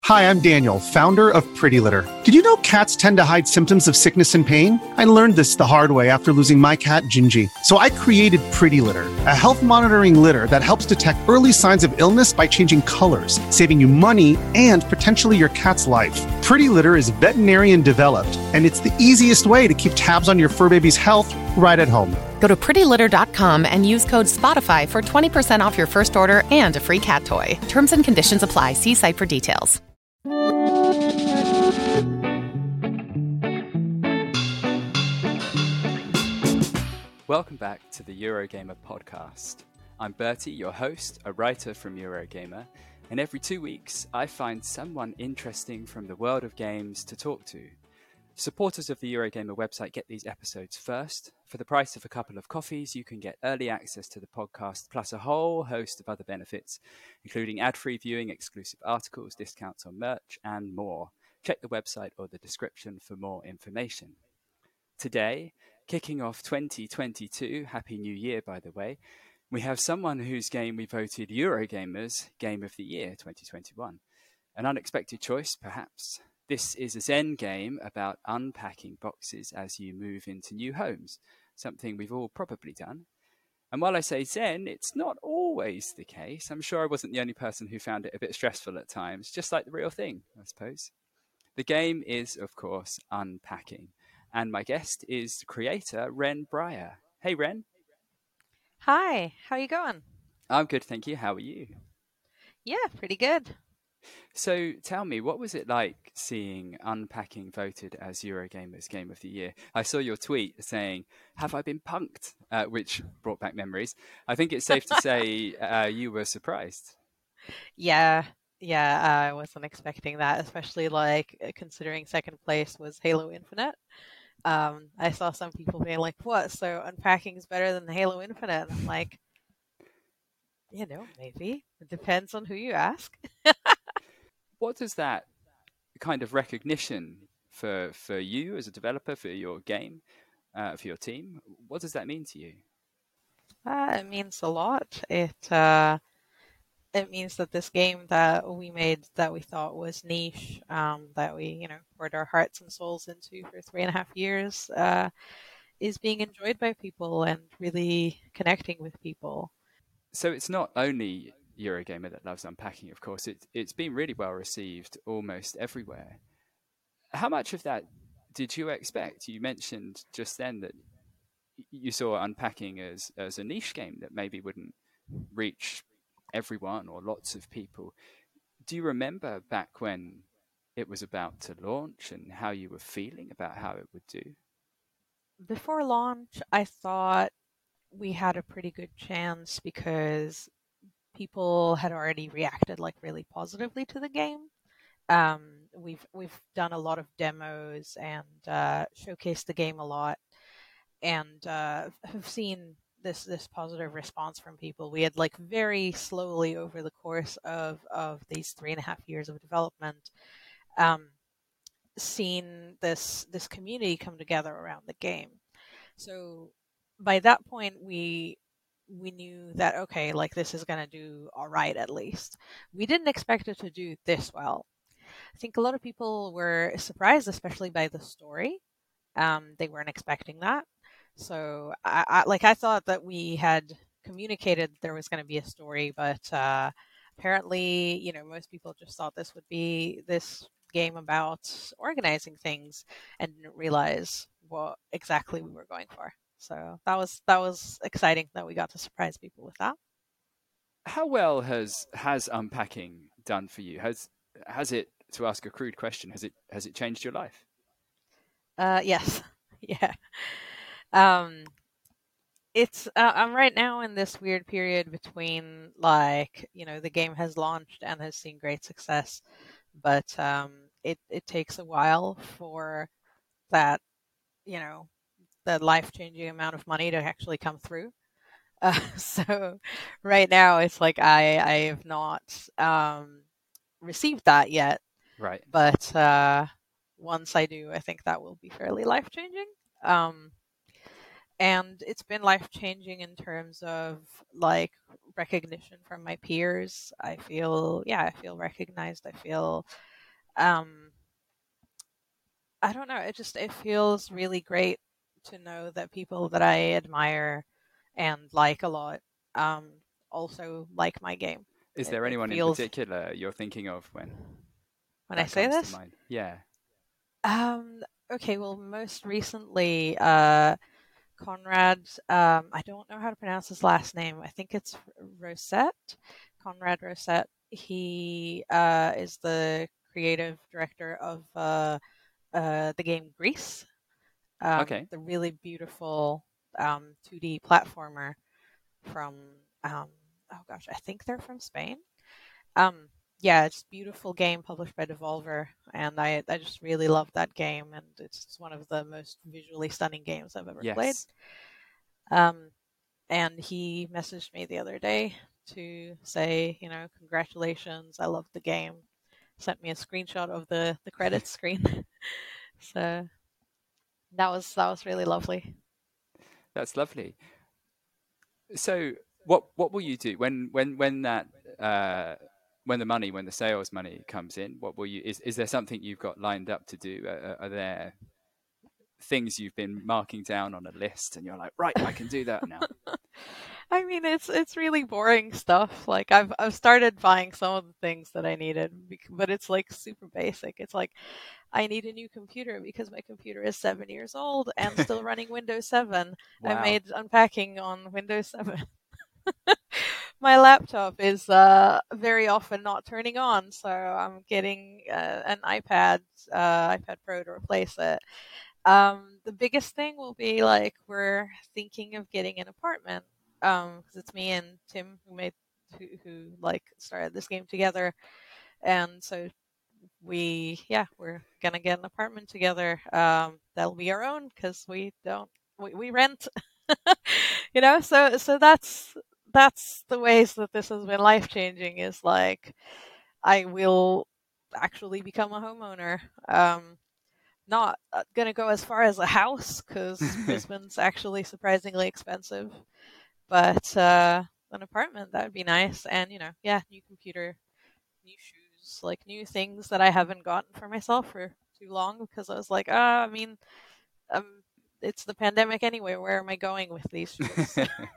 Hi, I'm Daniel, founder of Pretty Litter. Did you know cats tend to hide symptoms of sickness and pain? I learned this the hard way after losing my cat, Gingy. So I created Pretty Litter, a health monitoring litter that helps detect early signs of illness by changing colors, saving you money and potentially your cat's life. Pretty Litter is veterinarian developed, and it's the easiest way to keep tabs on your fur baby's health right at home. Go to prettylitter.com and use code SPOTIFY for 20% off your first order and a free cat toy. Terms and conditions apply. See site for details. Welcome back to the Eurogamer podcast. I'm Bertie, your host, a writer from Eurogamer, and every 2 weeks I find someone interesting from the world of games to talk to. Supporters of the Eurogamer website get these episodes first. For the price of a couple of coffees, you can get early access to the podcast, plus a whole host of other benefits, including ad-free viewing, exclusive articles, discounts on merch, and more. Check the website or the description for more information. Today, kicking off 2022, Happy New Year, by the way, we have someone whose game we voted Eurogamer's Game of the Year 2021. An unexpected choice, perhaps. This is a Zen game about unpacking boxes as you move into new homes, something we've all probably done. And while I say Zen, it's not always the case. I'm sure I wasn't the only person who found it a bit stressful at times, just like the real thing, I suppose. The game is, of course, Unpacking. And my guest is the creator, Ren Breyer. Hey, Ren. Hi, how you going? I'm good, thank you. How are you? Yeah, pretty good. So tell me, what was it like seeing Unpacking voted as Eurogamer's Game of the Year? I saw your tweet saying, "Have I been punked?" Which brought back memories. I think it's safe to say you were surprised. Yeah, I wasn't expecting that, especially considering second place was Halo Infinite. I saw some people being like, "What? So Unpacking is better than Halo Infinite?" And I'm like, maybe. It depends on who you ask. What does that kind of recognition for you as a developer, for your game, for your team, what does that mean to you? It means a lot. It means that this game that we made that we thought was niche, that we, poured our hearts and souls into for 3.5 years, is being enjoyed by people and really connecting with people. So it's not only Eurogamer that loves Unpacking, of course. It's been really well received almost everywhere. How much of that did you expect? You mentioned just then that you saw Unpacking as a niche game that maybe wouldn't reach everyone or lots of people. Do you remember back when it was about to launch and how you were feeling about how it would do? Before launch, I thought we had a pretty good chance because people had already reacted really positively to the game. We've done a lot of demos and showcased the game a lot, and have seen this positive response from people. We had very slowly over the course of these 3.5 years of development, seen this community come together around the game. So by that point, we knew that, okay, this is going to do all right, at least. We didn't expect it to do this well. I think a lot of people were surprised, especially by the story. They weren't expecting that. So I thought that we had communicated there was going to be a story, but apparently, most people just thought this would be this game about organizing things and didn't realize what exactly we were going for. So that was exciting that we got to surprise people with that. How well has Unpacking done for you? Has it, to ask a crude question, has it changed your life? Yes. Yeah. It's I'm right now in this weird period between the game has launched and has seen great success, but it takes a while for that, the life-changing amount of money to actually come through. So right now it's I have not received that yet. Right. But once I do, I think that will be fairly life-changing. And it's been life-changing in terms of recognition from my peers. I feel recognized. I feel I don't know. It feels really great to know that people that I admire and like a lot also like my game. Is It, there it anyone in feels particular you're thinking of when when I that say comes to this. mind? Yeah. Okay, well, most recently, Conrad. I don't know how to pronounce his last name. I think it's Rosette. Conrad Rosette. He is the creative director of the game Grease, Okay. the really beautiful 2D platformer from oh gosh, I think they're from Spain. Um, yeah, it's a beautiful game published by Devolver, and I just really love that game, and it's one of the most visually stunning games I've ever played. Yes. Um, and he messaged me the other day to say, congratulations, I love the game. Sent me a screenshot of the credits screen. So that was really lovely. That's lovely. So what will you do when that when the sales money comes in? What will you is there something you've got lined up to do? Are there things you've been marking down on a list and you're like, right, I can do that now? I mean, it's really boring stuff. Like I've started buying some of the things that I needed, but it's like super basic. It's like I need a new computer because my computer is 7 years old and still running Windows 7. I Wow. made unpacking on Windows 7. My laptop is very often not turning on, so I'm getting an iPad Pro to replace it. The biggest thing will be like we're thinking of getting an apartment because it's me and Tim who like started this game together, and so we're gonna get an apartment together. That'll be our own because we rent, So that's the ways that this has been life changing. Is like I will actually become a homeowner. Not gonna go as far as a house because Brisbane's actually surprisingly expensive, but an apartment that would be nice. And new computer, new shoes, like new things that I haven't gotten for myself for too long because I was like, I mean, um, it's the pandemic anyway. Where am I going with these shoes?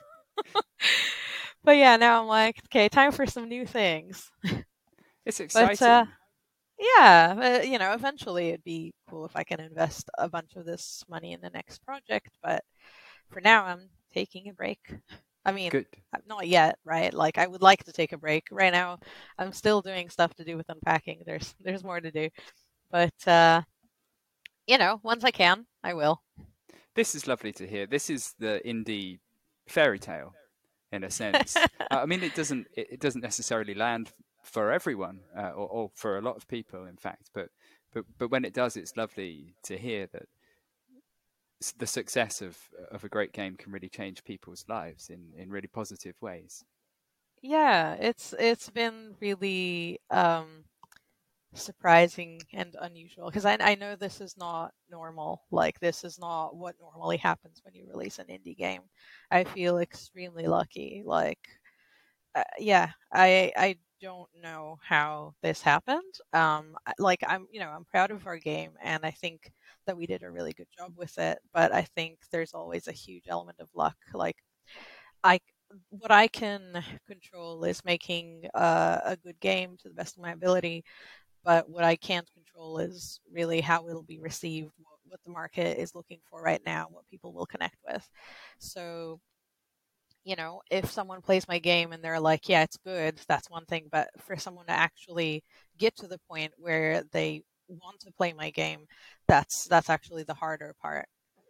But yeah, now I'm like, okay, time for some new things. It's But exciting. yeah, but, eventually it'd be cool if I can invest a bunch of this money in the next project. But for now, I'm taking a break. I mean, Good. not yet, right? Like I would like to take a break. Right now, I'm still doing stuff to do with unpacking. There's more to do, but once I can, I will. This is lovely to hear. This is the indie fairy tale in a sense. I mean, it doesn't necessarily land for everyone, or for a lot of people, in fact. But when it does, it's lovely to hear that the success of a great game can really change people's lives in really positive ways. Yeah, it's been really surprising and unusual because I know this is not normal. Like this is not what normally happens when you release an indie game. I feel extremely lucky. Like yeah, I don't know how this happened. Like I'm proud of our game, and I think that we did a really good job with it. But I think there's always a huge element of luck. Like I, what I can control is making a good game to the best of my ability. But what I can't control is really how it'll be received, what the market is looking for right now, what people will connect with. So if someone plays my game and they're like, yeah, it's good, that's one thing. But for someone to actually get to the point where they want to play my game, that's actually the harder part.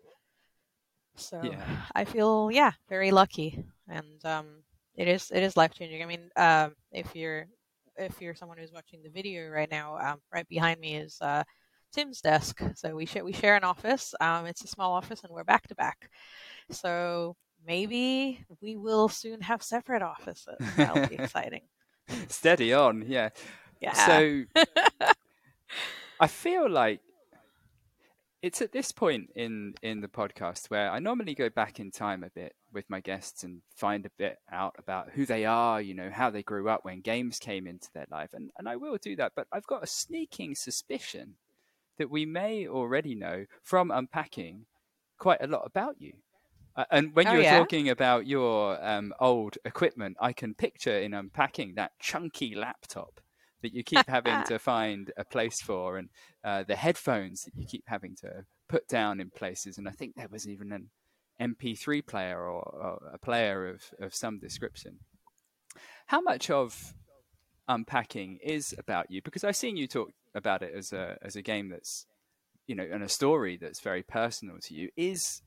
So Yeah. I feel, yeah, very lucky, and it is life changing. I mean, if you're someone who's watching the video right now, right behind me is Tim's desk. So we share an office. It's a small office, and we're back to back. So maybe we will soon have separate offices. That'll be exciting. Steady on, yeah. Yeah. So I feel like It's at this point in the podcast where I normally go back in time a bit with my guests and find a bit out about who they are, how they grew up when games came into their life. And I will do that, but I've got a sneaking suspicion that we may already know from unpacking quite a lot about you. And when you were talking about your old equipment, I can picture in unpacking that chunky laptop that you keep having to find a place for, and the headphones that you keep having to put down in places. And I think there was even an MP3 player or a player of some description. How much of unpacking is about you? Because I've seen you talk about it as a game that's, and a story that's very personal to you.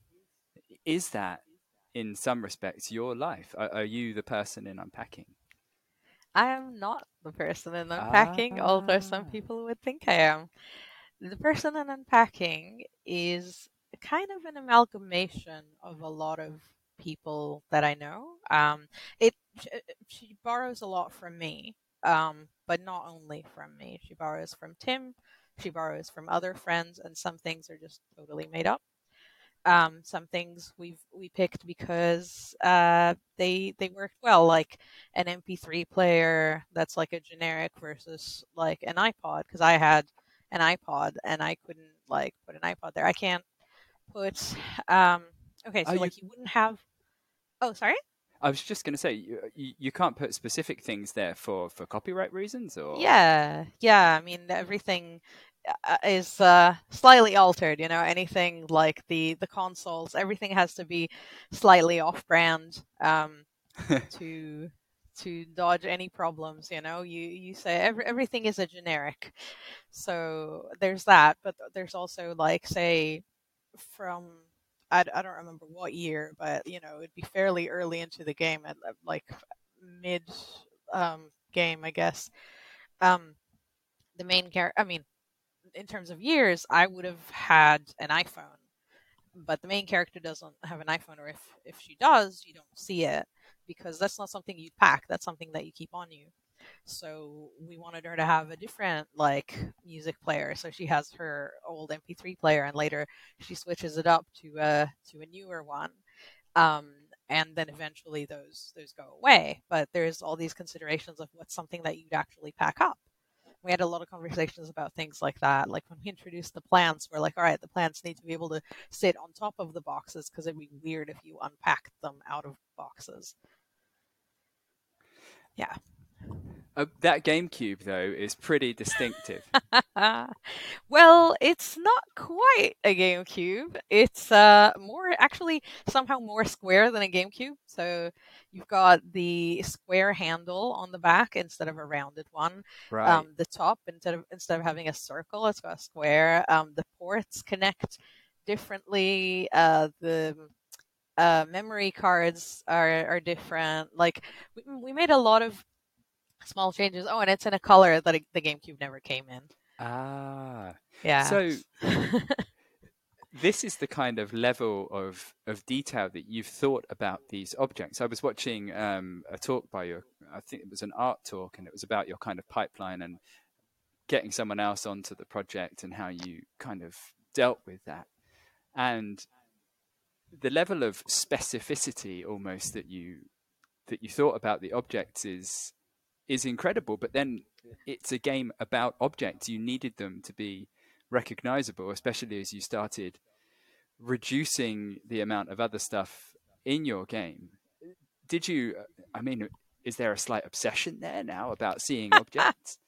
Is that, in some respects, your life? Are you the person in unpacking? I am not the person in unpacking, although some people would think I am. The person in unpacking is kind of an amalgamation of a lot of people that I know. She borrows a lot from me, but not only from me. She borrows from Tim, she borrows from other friends, and some things are just totally made up. Some things we picked because they worked well, like an MP3 player that's like a generic versus like an iPod, because I had an iPod and I couldn't like put an iPod there. I can't put okay, so you wouldn't have. Oh, sorry. I was just going to say you can't put specific things there for copyright reasons, or yeah. I mean, everything is slightly altered. Anything like the consoles, everything has to be slightly off-brand to dodge any problems. You say everything is a generic, so there's that. But there's also like, say, from I don't remember what year, but it'd be fairly early into the game, at like mid game, I guess. The main character, I mean, in terms of years, I would have had an iPhone, but the main character doesn't have an iPhone, or if she does, you don't see it, because that's not something you pack. That's something that you keep on you. So we wanted her to have a different like music player. So she has her old MP3 player, and later she switches it up to a newer one. And then eventually those go away. But there's all these considerations of what's something that you'd actually pack up. We had a lot of conversations about things like that. Like when we introduced the plants, we're like, all right, the plants need to be able to sit on top of the boxes, because it'd be weird if you unpacked them out of boxes. Yeah. That GameCube, though, is pretty distinctive. Well, it's not quite a GameCube. It's somehow more square than a GameCube. So you've got the square handle on the back instead of a rounded one. Right. The top, instead of having a circle, it's got a square. The ports connect differently. The memory cards are different. Like we made a lot of small changes. Oh, and it's in a color that the GameCube never came in. Yeah. So this is the kind of level of detail that you've thought about these objects. I was watching a talk by you. I think it was an art talk, and it was about your kind of pipeline and getting someone else onto the project and how you kind of dealt with that. And the level of specificity almost that you thought about the objects is incredible. But then it's a game about objects. You needed them to be recognizable, especially as you started reducing the amount of other stuff in your game. Did you, I mean, is there a slight obsession there now about seeing objects?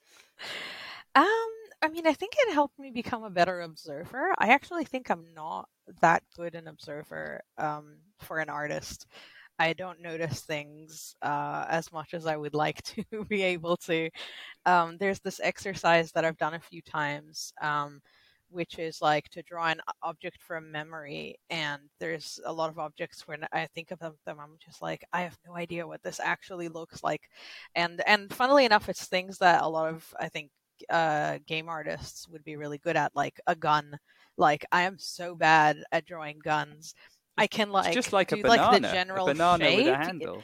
I mean, I think it helped me become a better observer. I actually think I'm not that good an observer for an artist. I don't notice things as much as I would like to be able to. There's this exercise that I've done a few times, which is like to draw an object from memory. And there's a lot of objects when I think of them, I'm just like, I have no idea what this actually looks like. And funnily enough, it's things that a lot of, I think, game artists would be really good at, like a gun. Like I am so bad at drawing guns. I can like it's just like do a banana, like the general a banana shape. with a handle.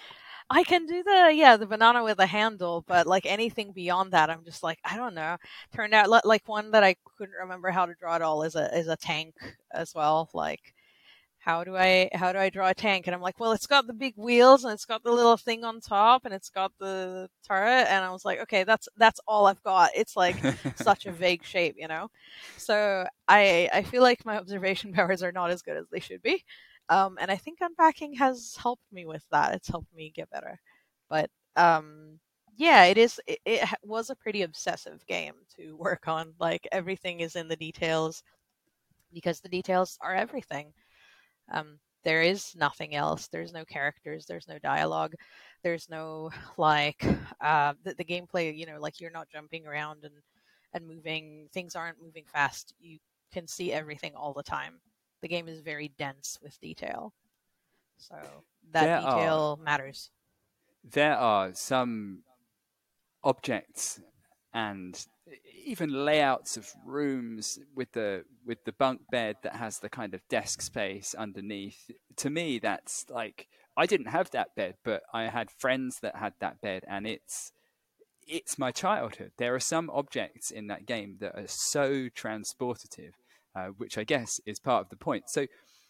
I can do the banana with a handle, but like anything beyond that, I'm just like, I don't know. Turned out like one that I couldn't remember how to draw at all is a tank as well. Like how do I draw a tank? And I'm like, well, it's got the big wheels and it's got the little thing on top and it's got the turret. And I was like, okay, that's all I've got. It's like such a vague shape, you know. So I feel like my observation powers are not as good as they should be. And I think unpacking has helped me with that. It's helped me get better. But yeah, it was a pretty obsessive game to work on. Like everything is in the details because the details are everything. There is nothing else. There's no characters. There's no dialogue. There's no like the gameplay. You know, like you're not jumping around and moving. Things aren't moving fast. You can see everything all the time. The game is very dense with detail, so that detail matters. There are some objects and even layouts of rooms with the bunk bed that has the kind of desk space underneath. To me, that's like, I didn't have that bed, but I had friends that had that bed, and it's my childhood. There are some objects in that game that are so transportative, which I guess is part of the point. So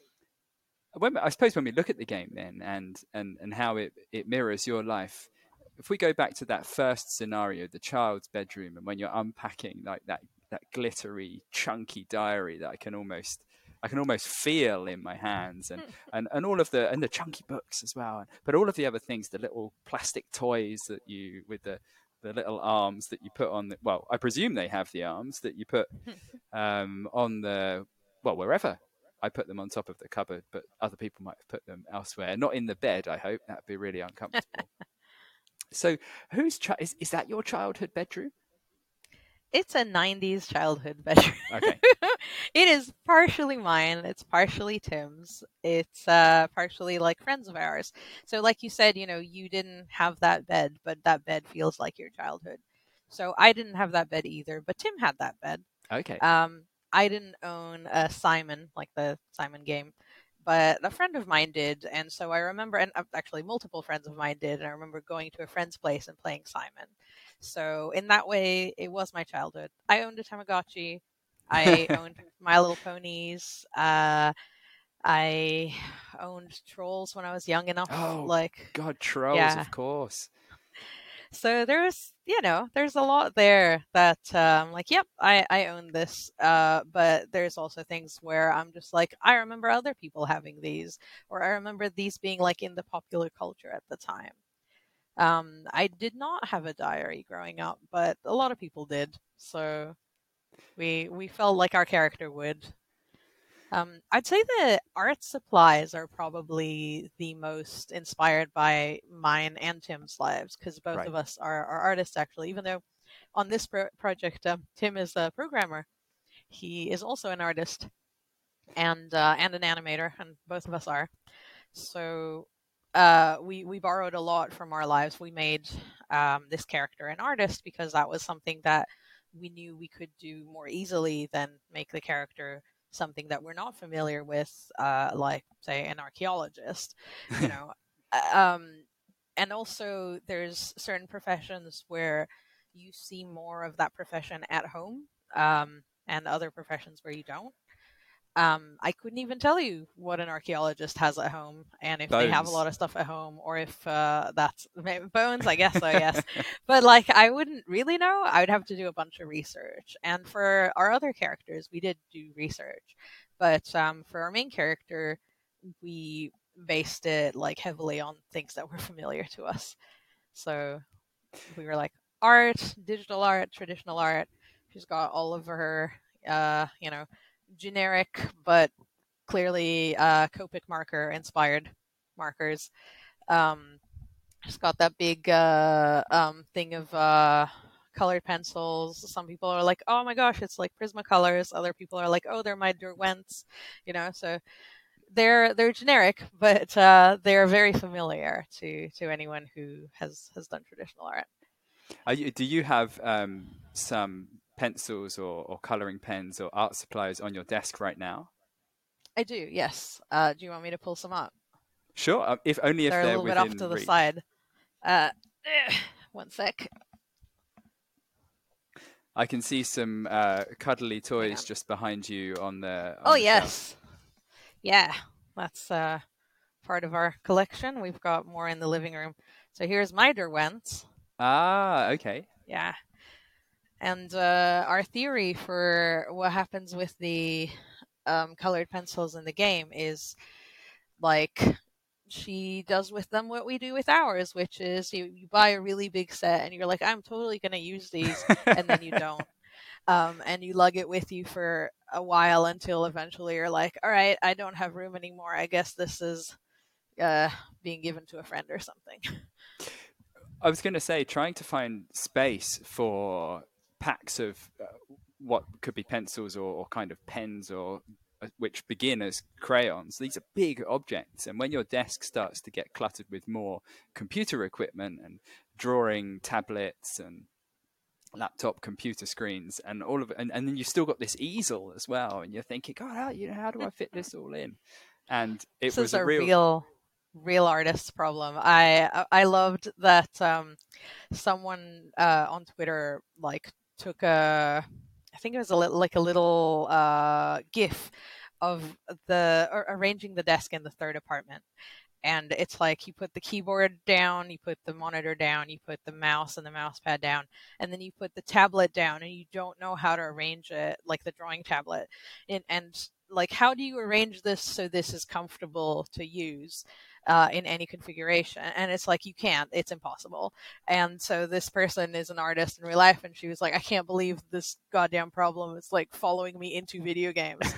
I suppose when we look at the game then and how it mirrors your life, if we go back to that first scenario, the child's bedroom, and when you're unpacking like that glittery, chunky diary that I can almost feel in my hands, and all of the chunky books as well, but all of the other things, the little plastic toys that you with the little arms that you put on well, I presume they have the arms that you put on wherever. I put them on top of the cupboard, but other people might have put them elsewhere. Not in the bed, I hope. That'd be really uncomfortable. So is that your childhood bedroom? It's a 90s childhood bedroom. Okay. It is partially mine. It's partially Tim's. It's partially like friends of ours. So like you said, you know, you didn't have that bed, but that bed feels like your childhood. So I didn't have that bed either, but Tim had that bed. Okay. I didn't own a Simon, like the Simon game, but a friend of mine did. And so I remember, and actually multiple friends of mine did, and I remember going to a friend's place and playing Simon. So in that way, it was my childhood. I owned a Tamagotchi. I owned My Little Ponies. I owned Trolls when I was young enough. Oh, God, Trolls, yeah. Of course. So there's a lot there that like, yep, I own this. But there's also things where I'm just like, I remember other people having these, or I remember these being like in the popular culture at the time. I did not have a diary growing up, but a lot of people did. So we felt like our character would. I'd say the art supplies are probably the most inspired by mine and Tim's lives, because both of us are artists, actually. Even though on this project, Tim is a programmer, he is also an artist and an animator, and both of us are. So we borrowed a lot from our lives. We made this character an artist because that was something that we knew we could do more easily than make the character something that we're not familiar with, like say an archaeologist, you know. And also there's certain professions where you see more of that profession at home, and other professions where you don't. I couldn't even tell you what an archaeologist has at home, and if they have a lot of stuff at home, or if that's bones, I guess so, yes. But like, I wouldn't really know. I would have to do a bunch of research. And for our other characters, we did do research. But for our main character, we based it like heavily on things that were familiar to us. So we were like, art, digital art, traditional art. She's got all of her, generic but clearly Copic marker inspired markers. Just got that big thing of colored pencils. Some people are like, oh my gosh, it's like Prismacolors. Other people are like, oh, they're my Derwents, you know. So they're generic, but they're very familiar to anyone who has done traditional art. Do you have some pencils or coloring pens or art supplies on your desk right now? I do, yes. Do you want me to pull some up? Sure, if only if they're a little bit off to the side. Uh, one sec. I can see some cuddly toys just behind you on the yes. shelf. Yeah, that's part of our collection. We've got more in the living room. So here's my Derwents. Ah, okay. Yeah. And our theory for what happens with the colored pencils in the game is like she does with them what we do with ours, which is you buy a really big set and you're like, I'm totally going to use these, and then you don't. And you lug it with you for a while until eventually you're like, all right, I don't have room anymore. I guess this is being given to a friend or something. I was going to say, trying to find space for packs of what could be pencils or kind of pens or which begin as crayons. These are big objects, and when your desk starts to get cluttered with more computer equipment and drawing tablets and laptop computer screens and all of it, and then you've still got this easel as well, and you're thinking, God, how do I fit this all in? And it This was is a real artist's problem. I loved that someone on Twitter like took I think it was a little GIF of arranging the desk in the third apartment. And it's like you put the keyboard down, you put the monitor down, you put the mouse and the mouse pad down, and then you put the tablet down, and you don't know how to arrange it, like the drawing tablet. And like, how do you arrange this so this is comfortable to use in any configuration? And it's like, you can't. It's impossible. And so this person is an artist in real life, and she was like, I can't believe this goddamn problem is like following me into video games.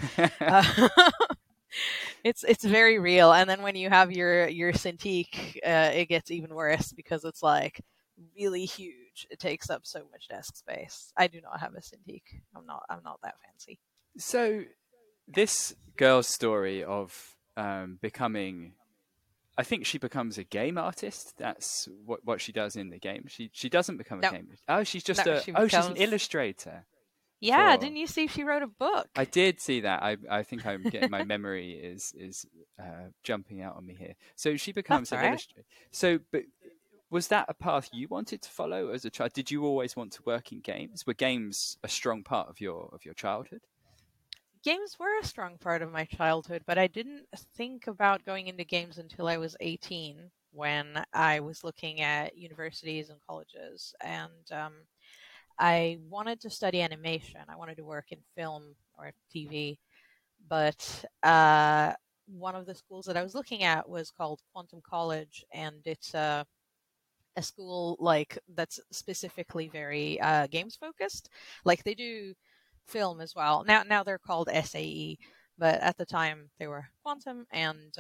It's very real. And then when you have your Cintiq, it gets even worse because it's like really huge. It takes up so much desk space. I do not have a Cintiq. I'm not that fancy. So this girl's story of becoming, I think she becomes a game artist. That's what she does in the game. She doesn't become a game. Oh, she's just she's an illustrator. Yeah, didn't you see she wrote a book? I did see that. I think I'm getting my memory is jumping out on me here. So she becomes an illustrator. So, but was that a path you wanted to follow as a child? Did you always want to work in games? Were games a strong part of your childhood? Games were a strong part of my childhood, but I didn't think about going into games until I was 18, when I was looking at universities and colleges, and I wanted to study animation. I wanted to work in film or TV, but one of the schools that I was looking at was called Quantum College, and it's a school like that's specifically very games focused. Like they do film as well. Now they're called SAE, but at the time they were Quantum, and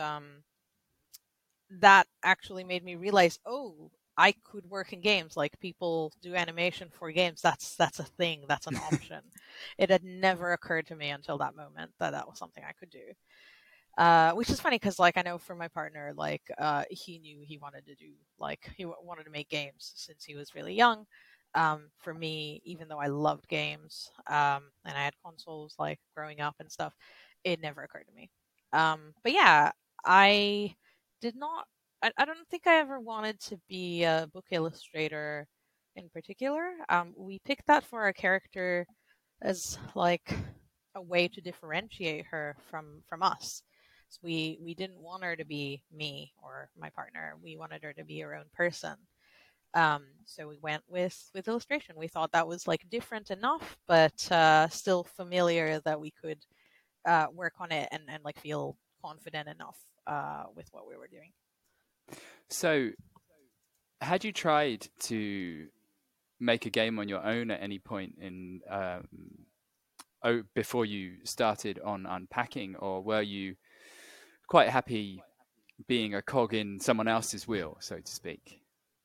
that actually made me realize, oh, I could work in games. Like people do animation for games. That's a thing. That's an option. It had never occurred to me until that moment that was something I could do. Which is funny because, like, I know for my partner, like, he knew he wanted to do, like, he wanted to make games since he was really young. For me, even though I loved games, and I had consoles, like, growing up and stuff, it never occurred to me. But yeah, I did not. I don't think I ever wanted to be a book illustrator in particular. We picked that for our character as like a way to differentiate her from us. So we didn't want her to be me or my partner. We wanted her to be her own person. So we went with illustration. We thought that was like different enough, but still familiar that we could work on it and like feel confident enough with what we were doing. So, had you tried to make a game on your own at any point in before you started on Unpacking, or were you quite happy being a cog in someone else's wheel, so to speak?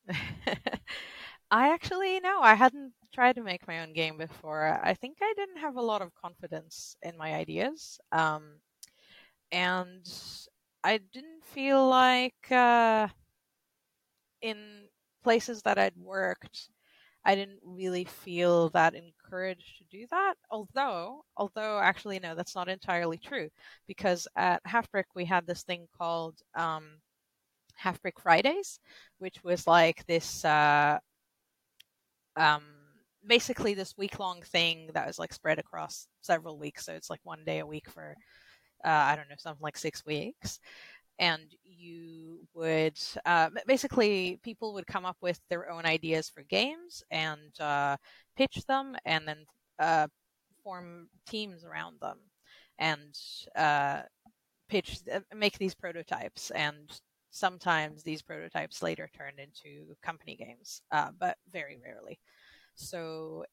I hadn't tried to make my own game before. I think I didn't have a lot of confidence in my ideas, and I didn't feel like in places that I'd worked, I didn't really feel that encouraged to do that. Although actually, no, that's not entirely true, because at Halfbrick we had this thing called Half Brick Fridays, which was like this basically this week-long thing that was like spread across several weeks. So it's like one day a week for I don't know, something like 6 weeks. And you would basically people would come up with their own ideas for games and pitch them, and then form teams around them and make these prototypes. And sometimes these prototypes later turned into company games, but very rarely. So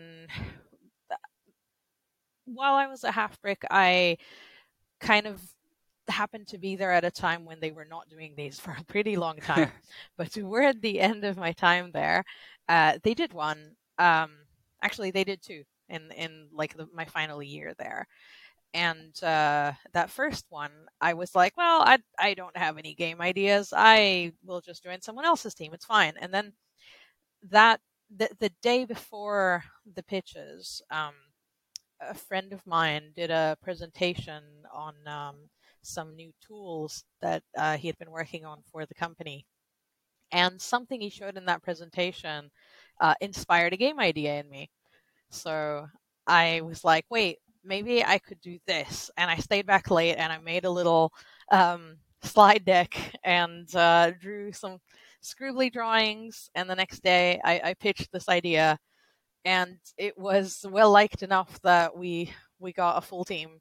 while I was at Half Brick, I kind of happened to be there at a time when they were not doing these for a pretty long time. But toward the end of my time there, they did one. Actually, they did two in like my final year there. And that first one, I was like, well, I don't have any game ideas. I will just join someone else's team. It's fine. And then the day before the pitches, a friend of mine did a presentation on some new tools that he had been working on for the company. And something he showed in that presentation inspired a game idea in me. So I was like, wait, maybe I could do this. And I stayed back late and I made a little slide deck and drew some scribbly drawings. And the next day I pitched this idea, and it was well liked enough that we got a full team.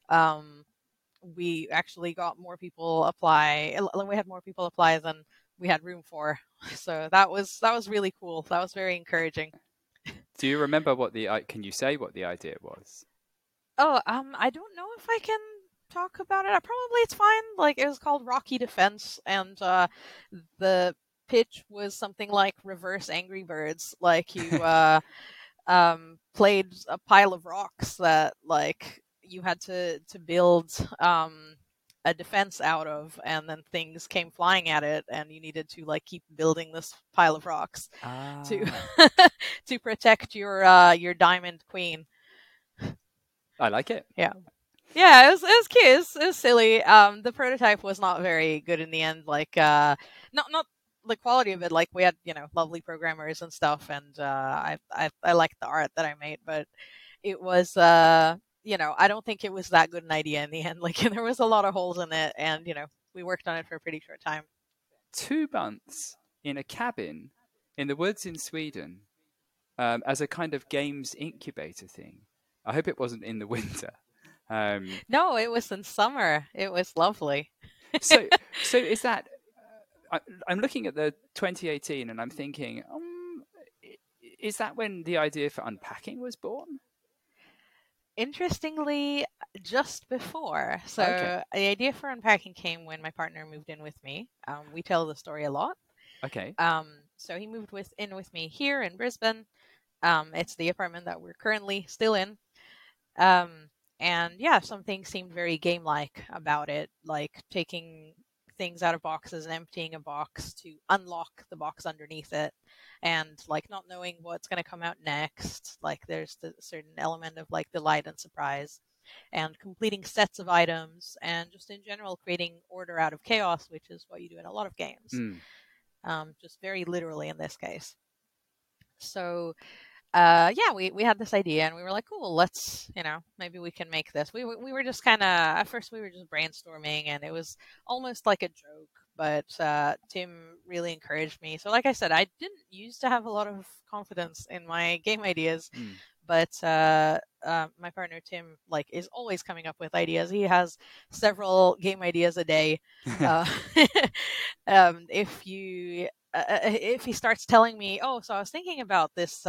We actually got more people apply. We had more people apply than we had room for. So that was really cool. That was very encouraging. Do you remember can you say what the idea was? Oh, I don't know if I can talk about it. Probably it's fine. Like, it was called Rocky Defense, and the pitch was something like reverse Angry Birds. Like, you played a pile of rocks that like you had to build a defense out of, and then things came flying at it, and you needed to like keep building this pile of rocks to to protect your diamond queen. I like it. Yeah, it was cute. It was silly. The prototype was not very good in the end. Like, not the quality of it. Like, we had lovely programmers and stuff, and I liked the art that I made, but it was I don't think it was that good an idea in the end. Like, there was a lot of holes in it, and we worked on it for a pretty short time. 2 months in a cabin in the woods in Sweden, as a kind of games incubator thing. I hope it wasn't in the winter. No, it was in summer. It was lovely. so is that? I'm looking at the 2018, and I'm thinking, is that when the idea for Unpacking was born? Interestingly, just before. So Okay. The idea for Unpacking came when my partner moved in with me. We tell the story a lot. Okay. So he moved in with me here in Brisbane. It's the apartment that we're currently still in. And yeah, something seemed very game-like about it, like taking things out of boxes and emptying a box to unlock the box underneath it, and like not knowing what's going to come out next. Like, there's the certain element of like delight and surprise, and completing sets of items, and just in general creating order out of chaos, which is what you do in a lot of games. Just very literally in this case. So we had this idea, and we were like, cool, let's, maybe we can make this. We were just kind of, at first we were just brainstorming, and it was almost like a joke, but Tim really encouraged me. So like I said, I didn't used to have a lot of confidence in my game ideas, but my partner Tim is always coming up with ideas. He has several game ideas a day. If he starts telling me, so I was thinking about this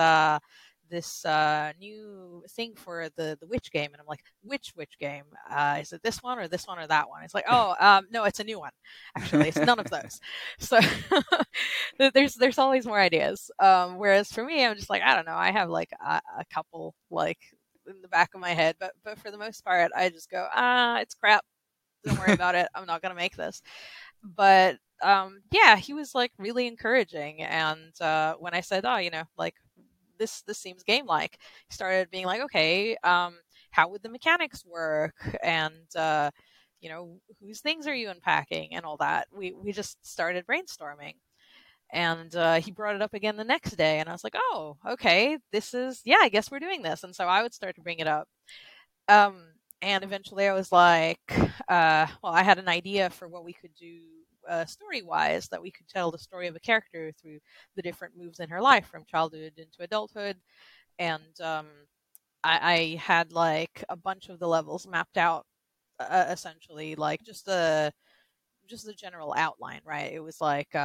new thing for the witch game, and I'm like, which game? Is it this one or this one or that one? It's like, no, it's a new one. Actually, it's none of those. So there's always more ideas. Whereas for me, I'm just like, I don't know. I have like a couple like in the back of my head, but for the most part, I just go, it's crap. Don't worry about it. I'm not gonna make this. But he was like really encouraging, and when I said, this seems game-like, he started being like, okay, how would the mechanics work? And whose things are you unpacking and all that. We just started brainstorming. And he brought it up again the next day, and I was like, oh, okay, I guess we're doing this. And so I would start to bring it up. And eventually I was like, I had an idea for what we could do story-wise, that we could tell the story of a character through the different moves in her life from childhood into adulthood. And I had like a bunch of the levels mapped out, essentially, like just the general outline, right? It was like,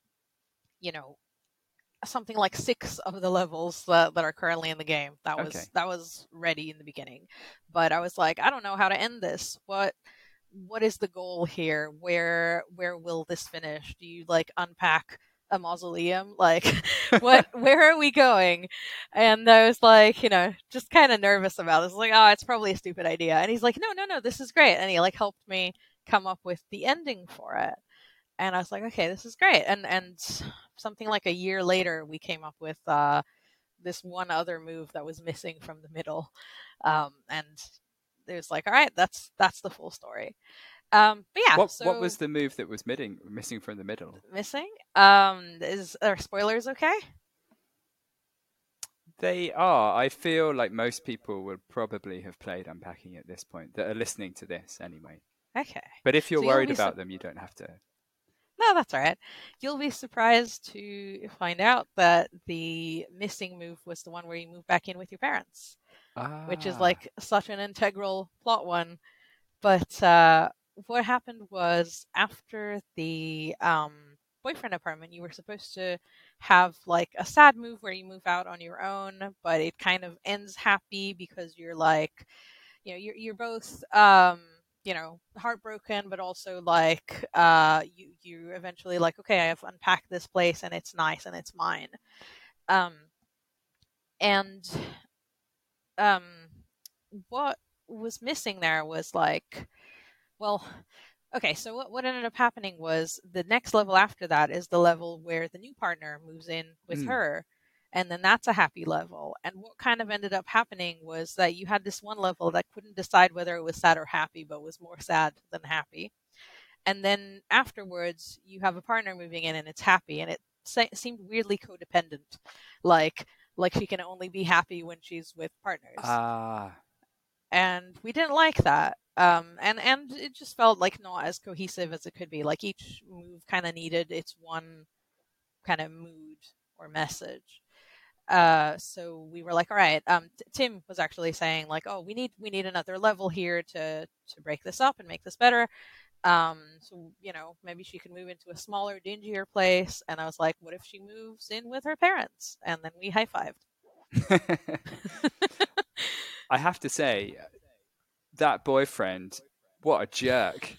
something like 6 of the levels that are currently in the game. That was ready in the beginning, but I was like, I don't know how to end this. What is the goal here? Where will this finish? Do you like unpack a mausoleum? Like, where are we going? And I was like, just kind of nervous about this. Like, oh, it's probably a stupid idea. And he's like, no, this is great. And he like helped me come up with the ending for it. And I was like, okay, this is great. And something like a year later, we came up with this one other move that was missing from the middle. And it was like, all right, that's the full story. But yeah. What was the move that was missing from the middle? Missing? Are spoilers okay? They are. I feel like most people would probably have played Unpacking at this point, that are listening to this anyway. Okay. But if you're worried about them, you don't have to. No, that's all right. You'll be surprised to find out that the missing move was the one where you move back in with your parents, which is like such an integral plot one. But what happened was, after the boyfriend apartment, you were supposed to have like a sad move where you move out on your own, but it kind of ends happy because you're like, you're both heartbroken, but also like you eventually like, okay, I have unpacked this place and it's nice and it's mine. What was missing there was like, well, okay, so what ended up happening was the next level after that is the level where the new partner moves in with her. And then that's a happy level. And what kind of ended up happening was that you had this one level that couldn't decide whether it was sad or happy, but was more sad than happy. And then afterwards, you have a partner moving in and it's happy. And it seemed weirdly codependent. Like she can only be happy when she's with partners. And we didn't like that. And it just felt like not as cohesive as it could be. Like each move kind of needed its one kind of mood or message. So we were like, all right. Tim was actually saying like, oh, we need another level here to break this up and make this better. So maybe she could move into a smaller, dingier place. And I was like, what if she moves in with her parents? And then we high-fived. I have to say, that boyfriend, what a jerk.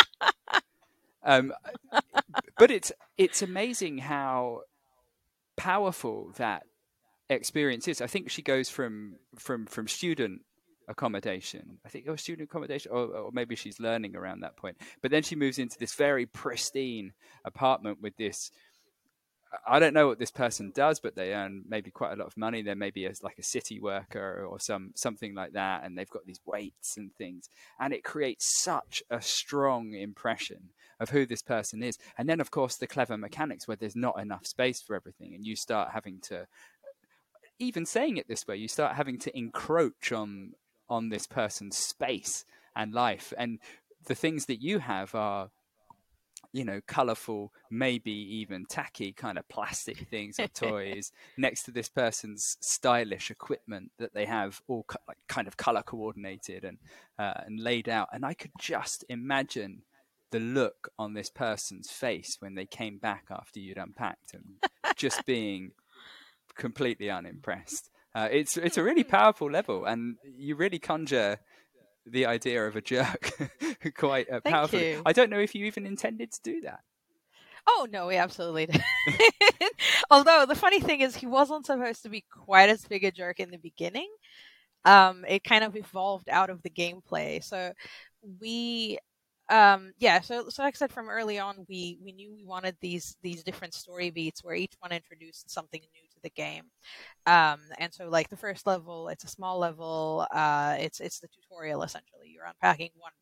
But it's amazing how powerful that experience is. I think she goes from student accommodation. I think it was student accommodation, or maybe she's learning around that point. But then she moves into this very pristine apartment with this. I don't know what this person does, but they earn maybe quite a lot of money. They're maybe a city worker or something like that, and they've got these weights and things, and it creates such a strong impression of who this person is. And then, of course, the clever mechanics where there's not enough space for everything, and you start having to, even saying it this way, you start having to encroach on this person's space and life, and the things that you have are, colorful, maybe even tacky kind of plastic things or toys next to this person's stylish equipment that they have all kind of color coordinated and laid out. And I could just imagine the look on this person's face when they came back after you'd unpacked and just being completely unimpressed. It's a really powerful level, and you really conjure the idea of a jerk quite powerfully. You. I don't know if you even intended to do that. Oh, no, we absolutely did. Although the funny thing is, he wasn't supposed to be quite as big a jerk in the beginning. It kind of evolved out of the gameplay. So we, so like I said, from early on, we knew we wanted these different story beats where each one introduced something new to the game. And so like the first level, it's a small level. It's the tutorial, essentially. You're unpacking one room.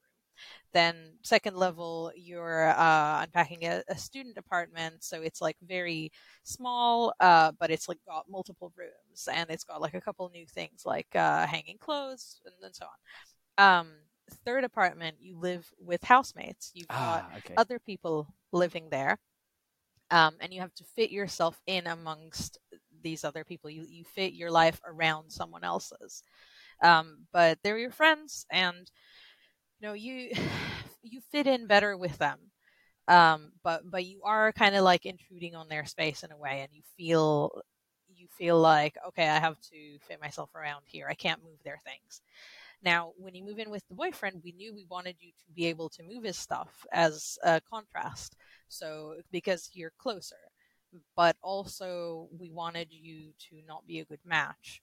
Then second level, you're unpacking a student apartment, so it's like very small, but it's like got multiple rooms, and it's got like a couple new things like hanging clothes and so on. Third apartment, you live with housemates. You've got other people living there, and you have to fit yourself in amongst these other people. You fit your life around someone else's, but they're your friends, and you you fit in better with them. But you are kind of like intruding on their space in a way, and you feel like, okay, I have to fit myself around here. I can't move their things. Now, when you move in with the boyfriend, we knew we wanted you to be able to move his stuff as a contrast. So, because you're closer, but also we wanted you to not be a good match.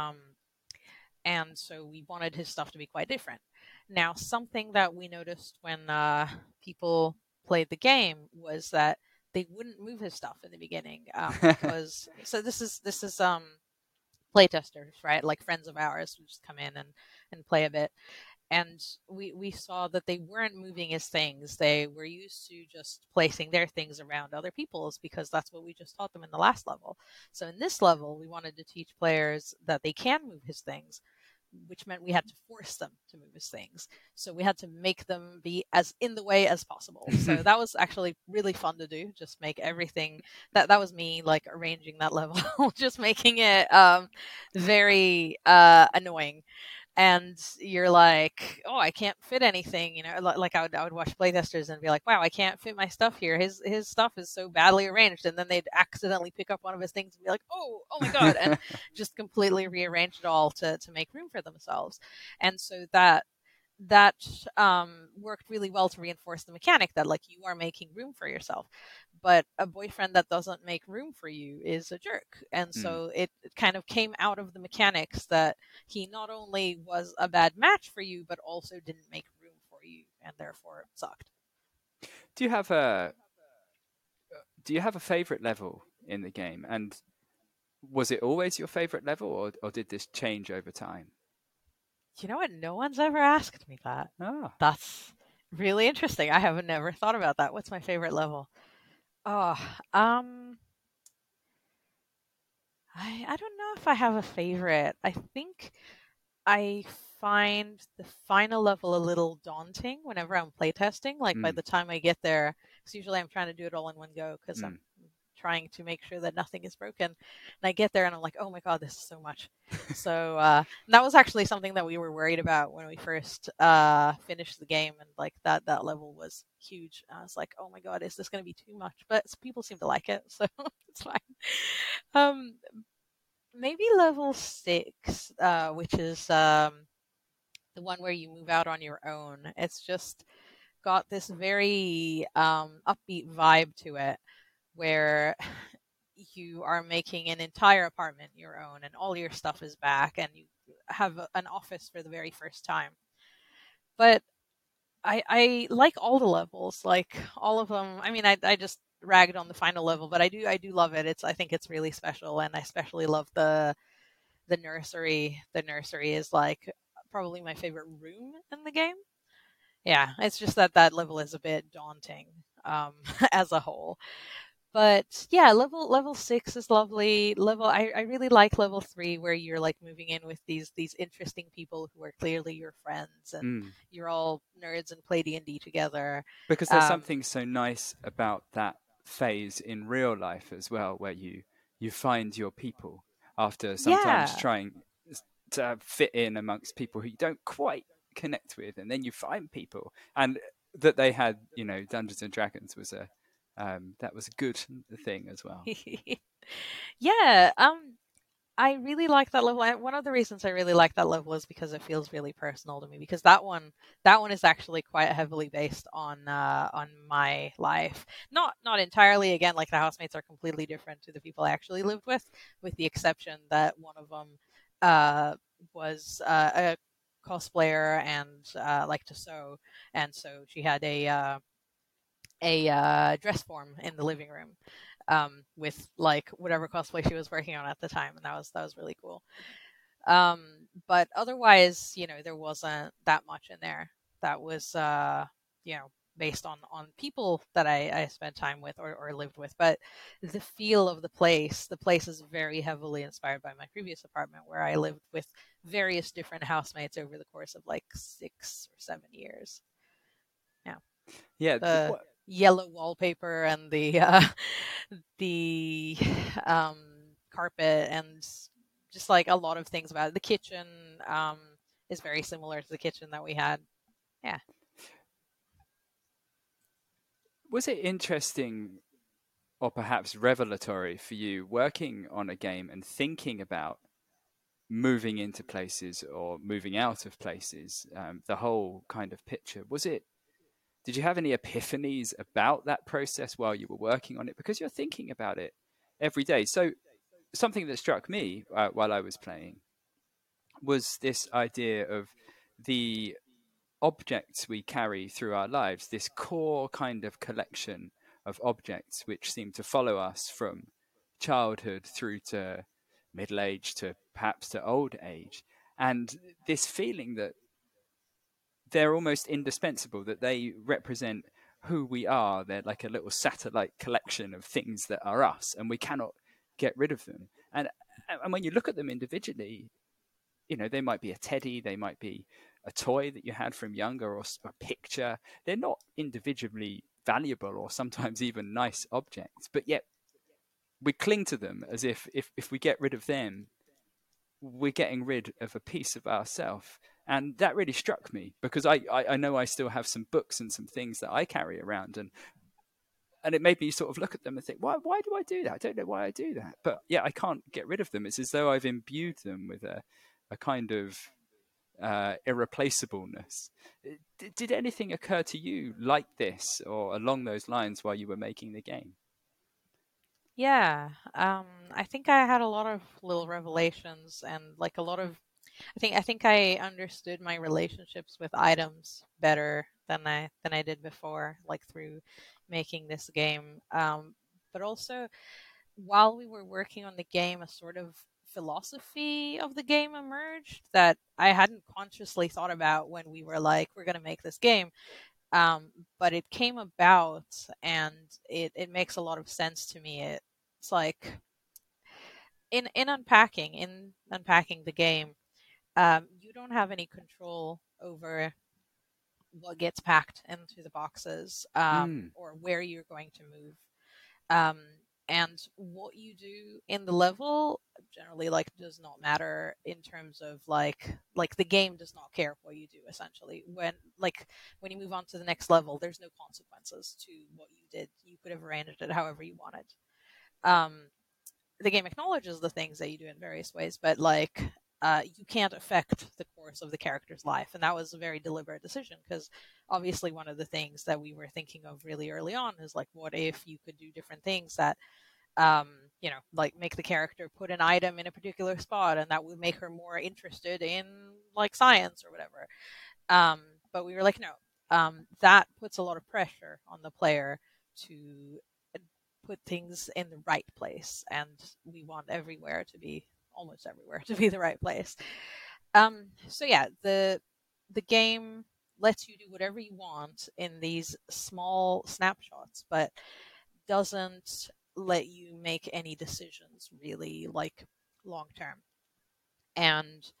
And so we wanted his stuff to be quite different. Now, something that we noticed when people played the game was that they wouldn't move his stuff in the beginning, because so this is playtesters, right? Like friends of ours who just come in and play a bit. And we saw that they weren't moving his things. They were used to just placing their things around other people's, because that's what we just taught them in the last level. So in this level, we wanted to teach players that they can move his things, which meant we had to force them to move his things. So we had to make them be as in the way as possible. So that was actually really fun to do. Just make everything that was me like arranging that level, just making it very annoying. And you're like, oh, I can't fit anything, like I would watch playtesters and be like, wow, I can't fit my stuff here. His stuff is so badly arranged. And then they'd accidentally pick up one of his things and be like, oh my God, and just completely rearrange it all to make room for themselves. And so that worked really well to reinforce the mechanic that like you are making room for yourself. But a boyfriend that doesn't make room for you is a jerk. And so it kind of came out of the mechanics that he not only was a bad match for you, but also didn't make room for you, and therefore sucked. Do you have a favorite level in the game? And was it always your favorite level, or did this change over time? You know what? No one's ever asked me that. Oh. That's really interesting. I have never thought about that. What's my favorite level? Oh, I don't know if I have a favorite. I think I find the final level a little daunting whenever I'm playtesting. Like by the time I get there, because usually I'm trying to do it all in one go because I'm trying to make sure that nothing is broken. And I get there and I'm like, oh my God, this is so much. So that was actually something that we were worried about when we first finished the game, and like that level was huge. I was like, oh my God, is this going to be too much? But people seem to like it, so it's fine. Maybe level 6, which is the one where you move out on your own. It's just got this very upbeat vibe to it, where you are making an entire apartment your own and all your stuff is back and you have an office for the very first time. But I like all the levels, like all of them. I mean, I just ragged on the final level, but I do love it. I think it's really special, and I especially love the nursery. The nursery is like probably my favorite room in the game. Yeah, it's just that level is a bit daunting as a whole. But yeah, level 6 is lovely. I really like level 3, where you're like moving in with these interesting people who are clearly your friends, and you're all nerds and play D&D together. Because there's something so nice about that phase in real life as well, where you find your people after sometimes trying to fit in amongst people who you don't quite connect with, and then you find people, and that they had, Dungeons and Dragons was that was a good thing as well. Yeah, I really like that level. One of the reasons I really like that level is because it feels really personal to me, because that one is actually quite heavily based on my life. Not entirely. Again, like the housemates are completely different to the people I actually lived with the exception that one of them was a cosplayer and liked to sew, and so she had a dress form in the living room with like whatever cosplay she was working on at the time, and that was really cool. But otherwise, there wasn't that much in there. that was based on people that I spent time with or lived with, but the feel of the place is very heavily inspired by my previous apartment, where I lived with various different housemates over the course of like 6 or 7 years. Yeah. The yellow wallpaper and the carpet, and just like a lot of things about it. The kitchen is very similar to the kitchen that we had. Yeah. Was it interesting or perhaps revelatory for you working on a game and thinking about moving into places or moving out of places, the whole kind of picture? Did you have any epiphanies about that process while you were working on it? Because you're thinking about it every day. So something that struck me while I was playing was this idea of the objects we carry through our lives, this core kind of collection of objects which seem to follow us from childhood through to middle age to perhaps to old age. And this feeling that they're almost indispensable, that they represent who we are. They're like a little satellite collection of things that are us, and we cannot get rid of them. And when you look at them individually, they might be a teddy, they might be a toy that you had from younger, or a picture. They're not individually valuable or sometimes even nice objects, but yet we cling to them as if we get rid of them, we're getting rid of a piece of ourselves. And that really struck me, because I know I still have some books and some things that I carry around, and it made me sort of look at them and think, why do I do that? I don't know why I do that. But yeah, I can't get rid of them. It's as though I've imbued them with a kind of irreplaceableness. Did anything occur to you like this or along those lines while you were making the game? Yeah, I think I had a lot of little revelations, and like a lot of, I think I understood my relationships with items better than I did before, like through making this game. But also, while we were working on the game, a sort of philosophy of the game emerged that I hadn't consciously thought about when we were like, we're going to make this game. But it came about, and it makes a lot of sense to me. It's like in unpacking the game, you don't have any control over what gets packed into the boxes, or where you're going to move. And what you do in the level generally does not matter in terms of like the game does not care what you do, essentially. When you move on to the next level, there's no consequences to what you did. You could have arranged it however you wanted. The game acknowledges the things that you do in various ways, but you can't affect the course of the character's life. And that was a very deliberate decision, because obviously one of the things that we were thinking of really early on is what if you could do different things that make the character put an item in a particular spot, and that would make her more interested in science or whatever. But we were like, no, that puts a lot of pressure on the player to put things in the right place, and we want almost everywhere to be the right place. So yeah, the game lets you do whatever you want in these small snapshots, but doesn't let you make any decisions really long term. And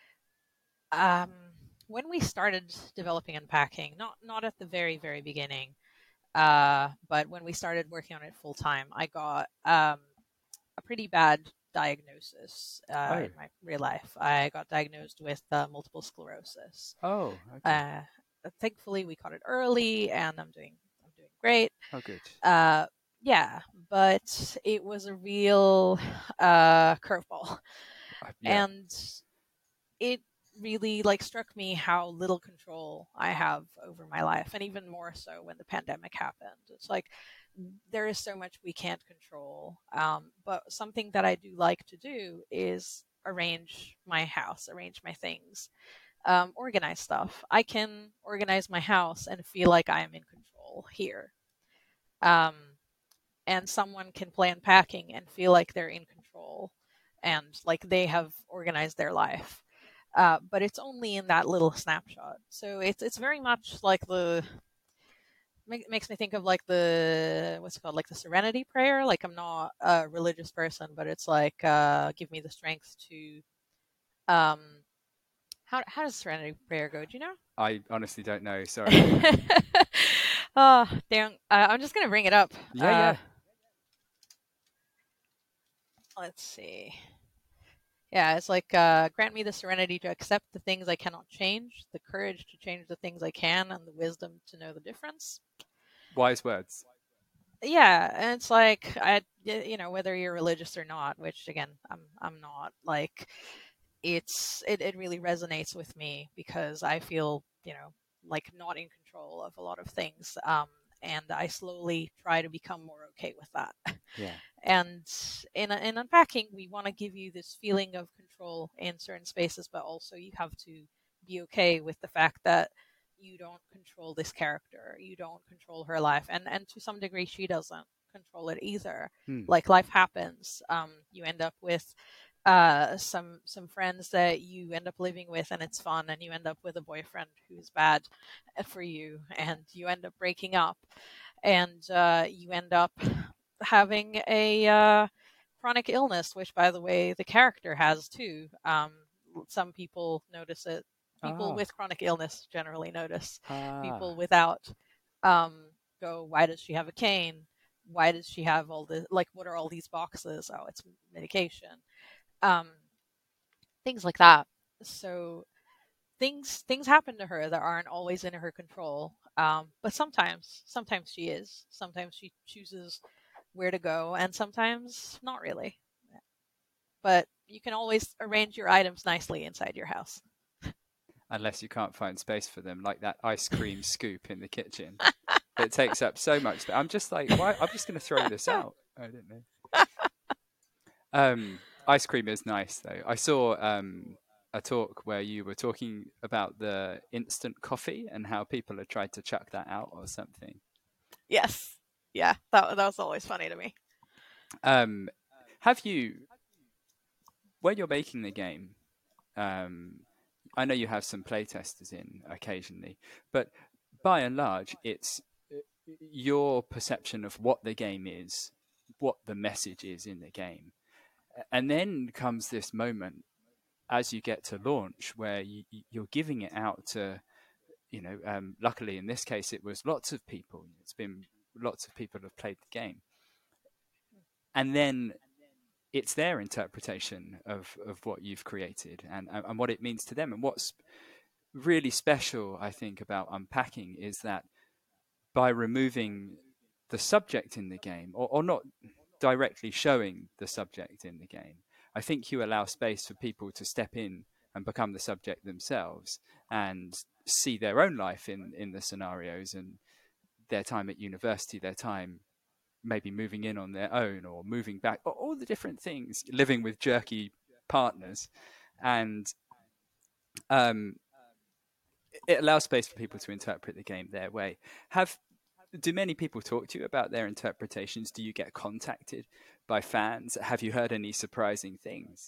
when we started developing Unpacking, not at the very, very beginning, but when we started working on it full time, I got a pretty bad diagnosis in my real life. I got diagnosed with multiple sclerosis. Oh, okay. Thankfully, we caught it early, and I'm doing great. Oh, good. Yeah, but it was a real curveball, Yeah. and it really struck me how little control I have over my life, and even more so when the pandemic happened. It's there is so much we can't control, but something that I do like to do is arrange my house, arrange my things, organize stuff. I can organize my house and feel like I am in control here. And someone can play Unpacking and feel like they're in control and they have organized their life. but it's only in that little snapshot. So it's very much like makes me think of like the what's it called, like the Serenity Prayer. Like, I'm not a religious person, but it's like give me the strength to um how does Serenity Prayer go? Do you know? I honestly don't know. Sorry. Oh, damn. I'm just gonna bring it up. Yeah. Let's see. Yeah, it's like grant me the serenity to accept the things I cannot change, the courage to change the things I can, and the wisdom to know the difference. Wise words. Yeah, and it's like whether you're religious or not, which again I'm not, like it really resonates with me because I feel like not in control of a lot of things, and I slowly try to become more okay with that. Yeah. And in unpacking, we want to give you this feeling of control in certain spaces, but also you have to be okay with the fact that you don't control this character, you don't control her life, and to some degree she doesn't control it either. Like, life happens. You end up with some friends that you end up living with, and it's fun, and you end up with a boyfriend who's bad for you, and you end up breaking up, and you end up having a chronic illness, which, by the way, the character has too. Some people notice it. People with chronic illness generally notice. People without go, why does she have a cane? Why does she have all the, like, what are all these boxes? Oh, it's medication. Things like that. So things happen to her that aren't always in her control. But sometimes she is. Sometimes she chooses where to go, and sometimes not really. But you can always arrange your items nicely inside your house. Unless you can't find space for them, like that ice cream scoop in the kitchen. It takes up so much. I'm just like, why? I'm just going to throw this out. I don't know. Ice cream is nice, though. I saw a talk where you were talking about the instant coffee and how people had tried to chuck that out or something. Yes. Yeah, that was always funny to me. Have you, when you're making the game, I know you have some playtesters in occasionally, but by and large, it's your perception of what the game is, what the message is in the game. And then comes this moment as you get to launch where you're giving it out to, luckily in this case, it was lots of people. It's been lots of people have played the game. And then it's their interpretation of what you've created and what it means to them. And what's really special, I think, about unpacking is that by removing the subject in the game, or not directly showing the subject in the game, I think you allow space for people to step in and become the subject themselves and see their own life in the scenarios and their time at university, their time maybe moving in on their own or moving back, or all the different things, living with jerky partners. And it allows space for people to interpret the game their way. Do many people talk to you about their interpretations? Do you get contacted by fans? Have you heard any surprising things?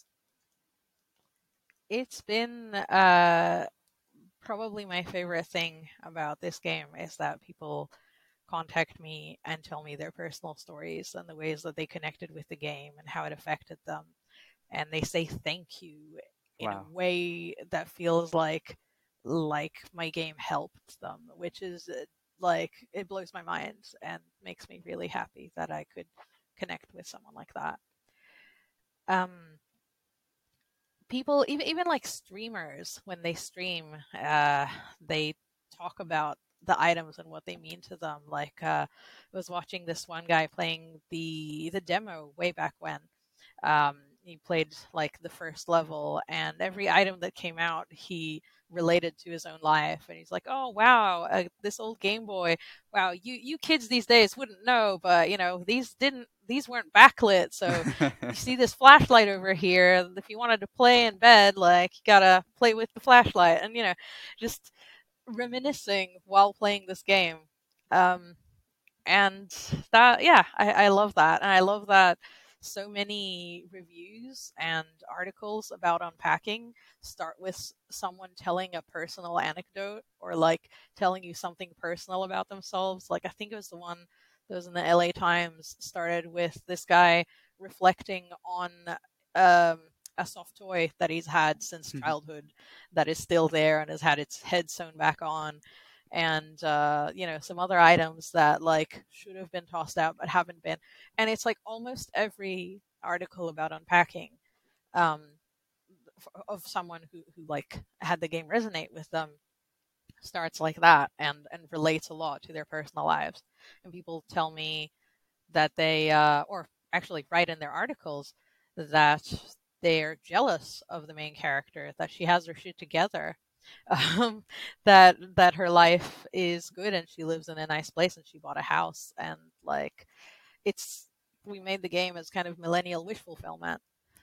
It's been probably my favorite thing about this game is that people contact me and tell me their personal stories and the ways that they connected with the game and how it affected them. And they say thank you in a way that feels like my game helped them, which is like, it blows my mind and makes me really happy that I could connect with someone like that. People, even like streamers, when they stream, they talk about the items and what they mean to them. Like, I was watching this one guy playing the demo way back when. He played like the first level, and every item that came out, he related to his own life. And he's like, oh wow, this old Game Boy, wow, you kids these days wouldn't know, but these weren't backlit, so you see this flashlight over here, if you wanted to play in bed, like, you gotta play with the flashlight. And just reminiscing while playing this game. And that, yeah, I love that. And I love that so many reviews and articles about unpacking start with someone telling a personal anecdote or like telling you something personal about themselves. Like I think it was the one that was in the LA Times started with this guy reflecting on a soft toy that he's had since childhood that is still there and has had its head sewn back on, and some other items that like should have been tossed out but haven't been. And it's like almost every article about unpacking um, of someone who like had the game resonate with them starts like that and relates a lot to their personal lives. And people tell me that they or actually write in their articles that they're jealous of the main character, that she has her shit together, that her life is good and she lives in a nice place and she bought a house, and like we made the game as kind of millennial wish fulfillment.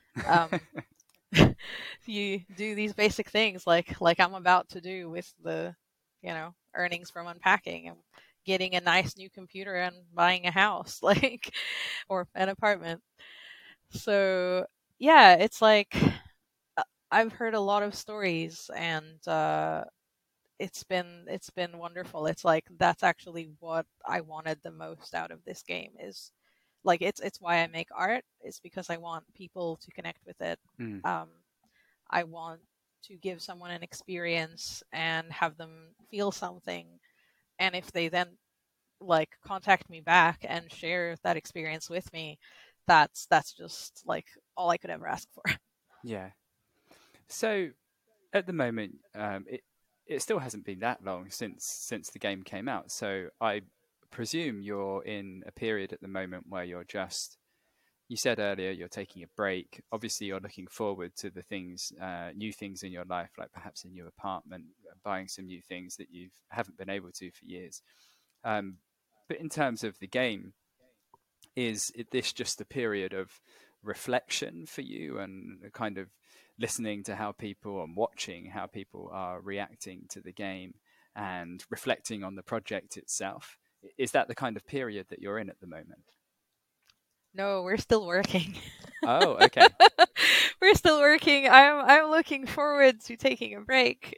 You do these basic things like I'm about to do with the earnings from unpacking and getting a nice new computer and buying a house, like, or an apartment. So yeah, it's like I've heard a lot of stories, and it's been wonderful. It's like that's actually what I wanted the most out of this game, is like it's why I make art. It's because I want people to connect with it. I want to give someone an experience and have them feel something, and if they then like contact me back and share that experience with me, that's just like all I could ever ask for. Yeah. So at the moment, it still hasn't been that long since the game came out. So I presume you're in a period at the moment where you're just, you said earlier, you're taking a break. Obviously, you're looking forward to the things, new things in your life, like perhaps a new apartment, buying some new things that you haven't been able to for years. But in terms of the game, is this just a period of reflection for you and kind of listening to how people and watching how people are reacting to the game and reflecting on the project itself? Is that the kind of period that you're in at the moment? No, we're still working. Oh, okay. We're still working. I'm looking forward to taking a break.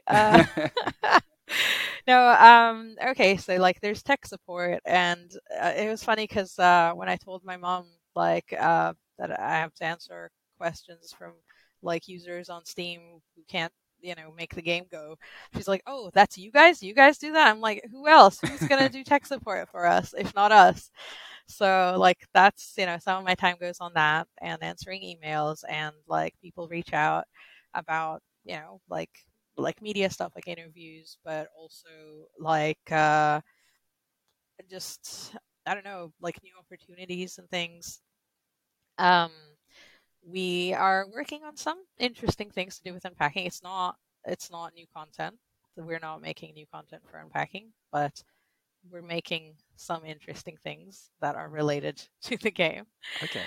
No, okay, so like there's tech support, and it was funny because when I told my mom like that I have to answer questions from like users on Steam who can't make the game go, she's like, oh, that's you guys do that? I'm like, who else? Who's gonna do tech support for us if not us? So like that's some of my time goes on that and answering emails, and like people reach out about like media stuff like interviews, but also like just I don't know, like new opportunities and things. We are working on some interesting things to do with unpacking. It's not new content. We're not making new content for unpacking, but we're making some interesting things that are related to the game. Okay.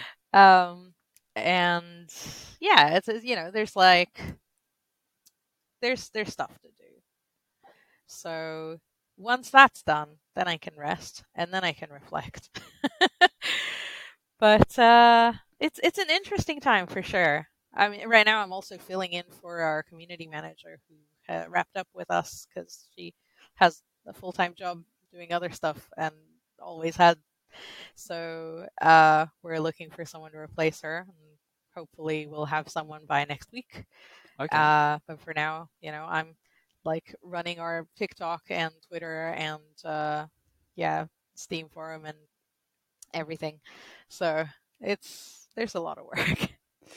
And yeah, it's there's like there's stuff to do. So once that's done, then I can rest and then I can reflect. But it's an interesting time for sure. I mean, right now I'm also filling in for our community manager who wrapped up with us because she has a full-time job doing other stuff and always had. So we're looking for someone to replace her, and hopefully we'll have someone by next week. Okay. But for now, I'm like running our TikTok and Twitter and Steam forum and everything. So there's a lot of work.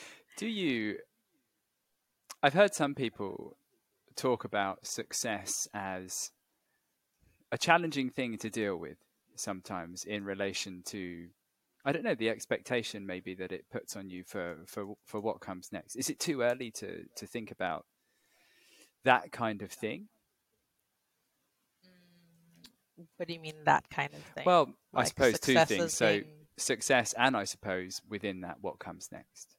I've heard some people talk about success as a challenging thing to deal with sometimes in relation to, I don't know, the expectation maybe that it puts on you for what comes next. Is it too early to think about that kind of thing? What do you mean, that kind of thing? Well, like I suppose two things. So success, and I suppose within that, what comes next?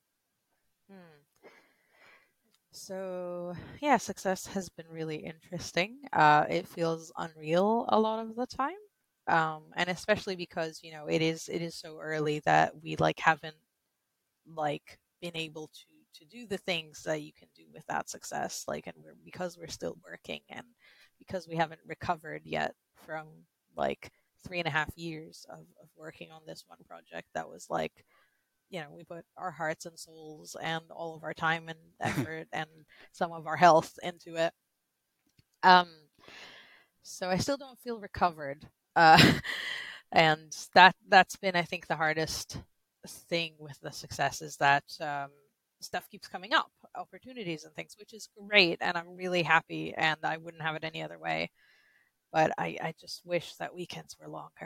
So yeah, success has been really interesting. It feels unreal a lot of the time, and especially because it is so early that we like haven't like been able to do the things that you can do with that success. Like, and because we're still working, and because we haven't recovered yet from like 3.5 years of working on this one project that was like, we put our hearts and souls and all of our time and effort and some of our health into it. So I still don't feel recovered. And that's been, I think, the hardest thing with the success, is that stuff keeps coming up, opportunities and things, which is great, and I'm really happy, and I wouldn't have it any other way. But I just wish that weekends were longer.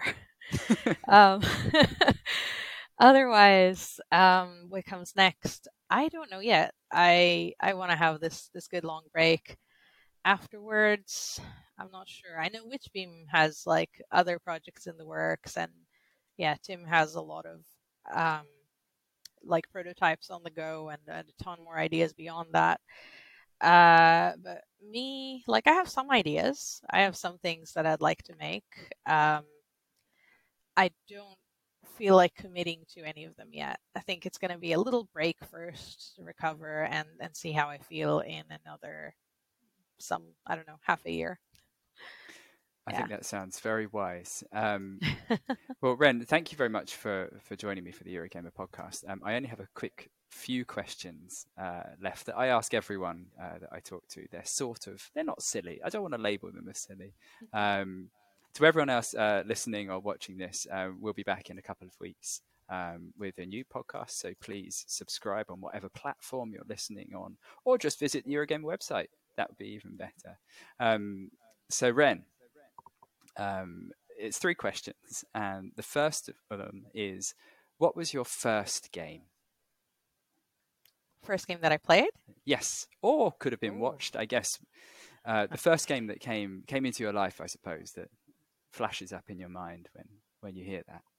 Otherwise, what comes next? I don't know yet. I want to have this good long break. Afterwards, I'm not sure. I know Witchbeam has like other projects in the works, and yeah, Tim has a lot of like prototypes on the go, and a ton more ideas beyond that. But me, like, I have some ideas. I have some things that I'd like to make. I don't feel like committing to any of them yet. I think it's going to be a little break first to recover and see how I feel in another I don't know, half a year. I think that sounds very wise. Well, Ren, thank you very much for joining me for the Eurogamer podcast. I only have a quick few questions left that I ask everyone that I talk to. They're not silly. I don't want to label them as silly. To everyone else listening or watching this, we'll be back in a couple of weeks with a new podcast. So please subscribe on whatever platform you're listening on, or just visit the Eurogamer website. That would be even better. So Ren, it's 3 questions, and the first of them is, what was your first game? First game that I played? Yes, or could have been watched, I guess. The first game that came into your life, I suppose, that flashes up in your mind when you hear that.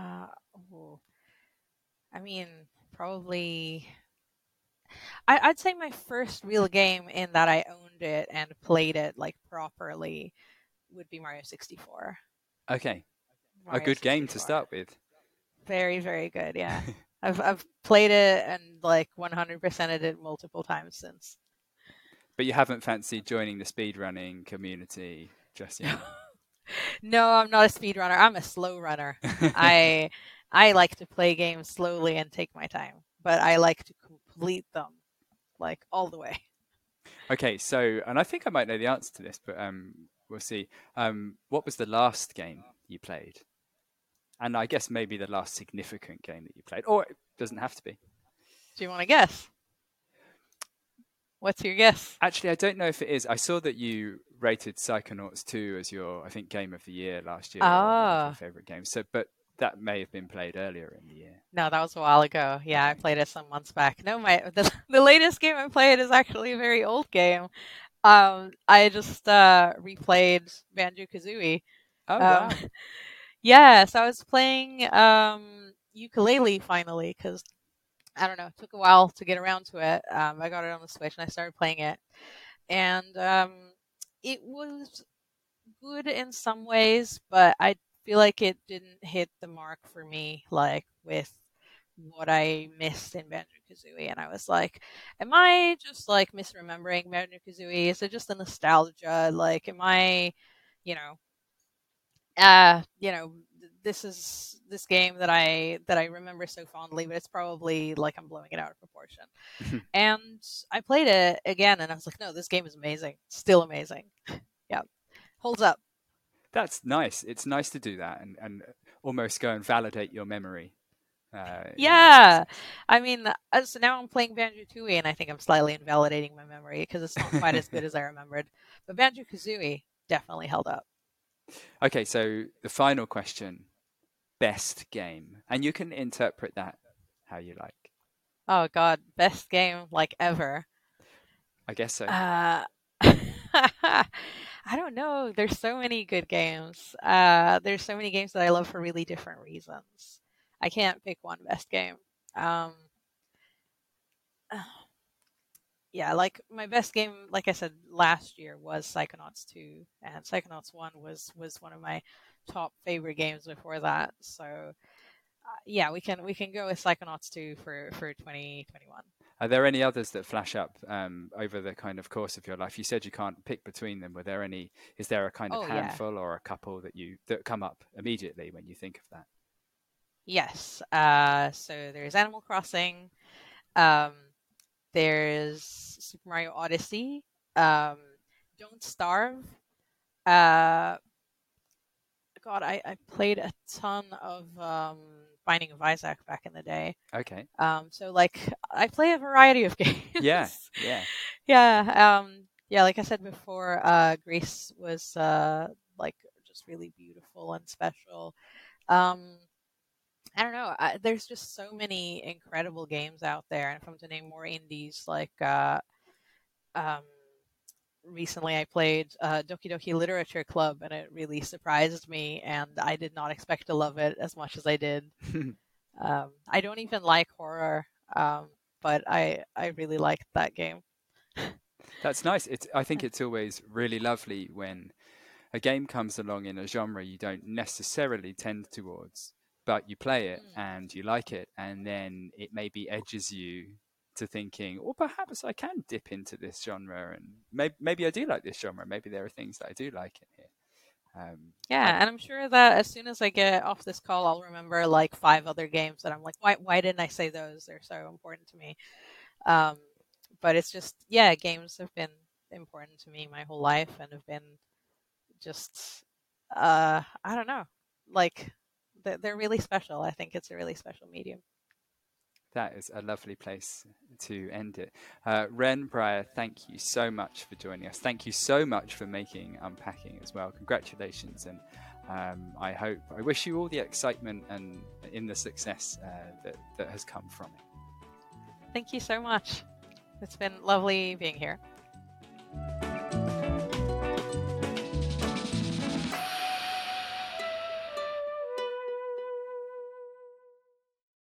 I mean, probably... I'd say my first real game in that I owned it and played it like properly would be Mario 64. Okay. Mario a good 64. Game to start with. Very, very good, yeah. I've played it and like 100%ed it multiple times since. But you haven't fancied joining the speedrunning community just yet? No, I'm not a speedrunner. I'm a slow runner. I like to play games slowly and take my time, but I like to complete them like all the way. Okay, so, and I think I might know the answer to this, but we'll see. What was the last game you played? And I guess maybe the last significant game that you played, or it doesn't have to be. Do you want to guess? What's your guess? Actually, I don't know if it is. I saw that you rated Psychonauts 2 as your, I think, Game of the Year last year. One of your favorite games. So, but that may have been played earlier in the year. No, that was a while ago. Yeah, okay. I played it some months back. No, the latest game I played is actually a very old game. I just replayed Banjo-Kazooie. Oh, wow. Yeah, so I was playing ukulele finally, because I don't know, it took a while to get around to it. I got it on the Switch and I started playing it, and it was good in some ways, but I feel like it didn't hit the mark for me, like with what I missed in Banjo-Kazooie. And I was like, am I just like misremembering Banjo-Kazooie? Is it just a nostalgia? Like, am I, this is this game that I remember so fondly, but it's probably like I'm blowing it out of proportion. And I played it again and I was like, no, this game is amazing. Still amazing. Yeah. Holds up. That's nice. It's nice to do that and almost go and validate your memory. Yeah. I mean, so now I'm playing Banjo-Tooie and I think I'm slightly invalidating my memory because it's not quite as good as I remembered. But Banjo-Kazooie definitely held up. Okay, so the final question, best game. And you can interpret that how you like. Oh, God. Best game like ever. I guess so. I don't know. There's so many good games. There's so many games that I love for really different reasons. I can't pick one best game. Yeah, like my best game, like I said, last year was Psychonauts 2, and Psychonauts 1 was one of my top favorite games before that. So Yeah, we can go with Psychonauts 2 for 2021. Are there any others that flash up over the kind of course of your life? You said you can't pick between them. Were there any? Is there a kind of Oh yeah, handful or a couple that come up immediately when you think of that? yes. So there's Animal Crossing. Um, there's Super Mario Odyssey. Don't Starve. Uh, God, I played a ton of Binding of Isaac back in the day. Okay. So like I play a variety of games. Yeah. Yeah. Yeah, like I said before, Grace was like just really beautiful and special. Um, I don't know. There's just so many incredible games out there, and if I'm to name more indies, like um, recently I played Doki Doki Literature Club, and it really surprised me, and I did not expect to love it as much as I did. I don't even like horror, but I really liked that game. That's nice. I think it's always really lovely when a game comes along in a genre you don't necessarily tend towards, but you play it and you like it, and then it maybe edges you to thinking, or perhaps I can dip into this genre, and maybe I do like this genre. Maybe there are things that I do like in here. Yeah, and I'm sure that as soon as I get off this call, I'll remember like 5 other games that I'm like, why didn't I say those? They're so important to me. But it's just, yeah, games have been important to me my whole life and have been just, I don't know, like they're really special. I think it's a really special medium. That is a lovely place to end it. Ren Breyer, thank you so much for joining us. Thank you so much for making Unpacking as well. Congratulations, and I wish you all the excitement and in the success that has come from it. Thank you so much. It's been lovely being here.